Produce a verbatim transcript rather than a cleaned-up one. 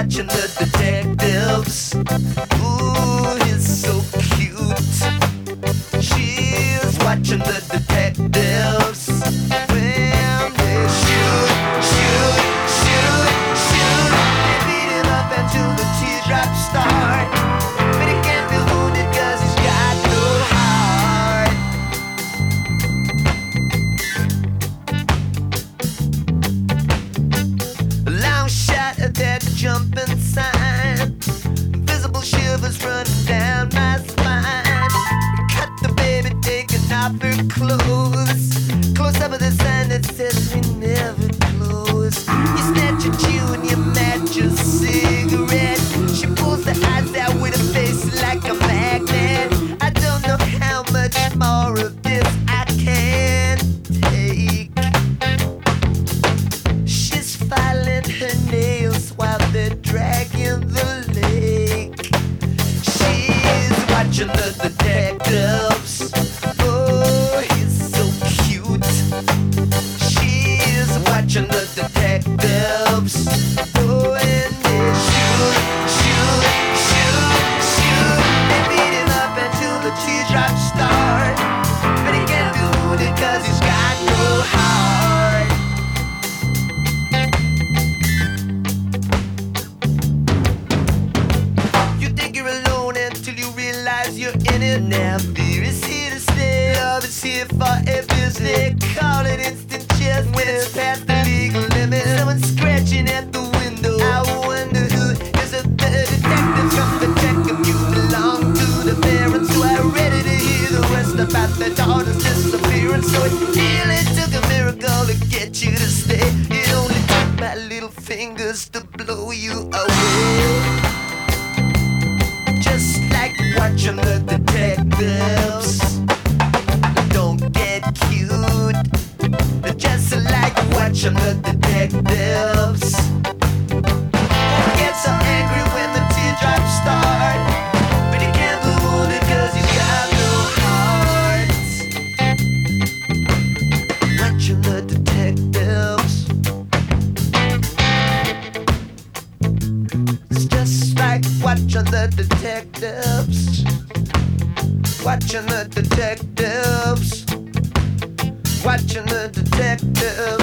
watching the detectives. Ooh, he's so cute. She's watching the detectives. When they shoot, shoot, shoot, shoot, they beat him up until the teardrops start. But he can't be wounded 'cause he's got no heart. A long shot at that jumping sign. Invisible shivers running down my spine. Cut the baby taking off her clothes. Close up with a sign that says we never close. You snatch a chew and you match a cigarette. She pulls the eyes out with a face like a magnet. I don't know how much more of this I can take. She's filing her nails while they're dragging the lake. She's watching the detectives. Oh, he's so cute. She's watching the detectives. Oh, and they shoot, shoot, shoot, shoot. They beat him up until the teardrops start. But he can't be wounded 'cause he's got no heart. You think you're alone until you realize you're in it. Now fear is here to stay. Love is here for every day. Call it instant chess when it's past the legal limit. Someone's scratching at the window. I wonder who is it. The detective from the check if you belong to the parents who are ready to hear the rest about their daughter's disappearance. So it really took a miracle to get you to stay. It only took my little fingers to blow you away. Just like watching the detectives. Don't get cute. Just like watching the detectives. Get so angry when the teardrops start. But he can't be wounded 'cause he's got no heart. Watching the detectives. It's just like watching the detectives. Watching the detectives. Watching the detectives.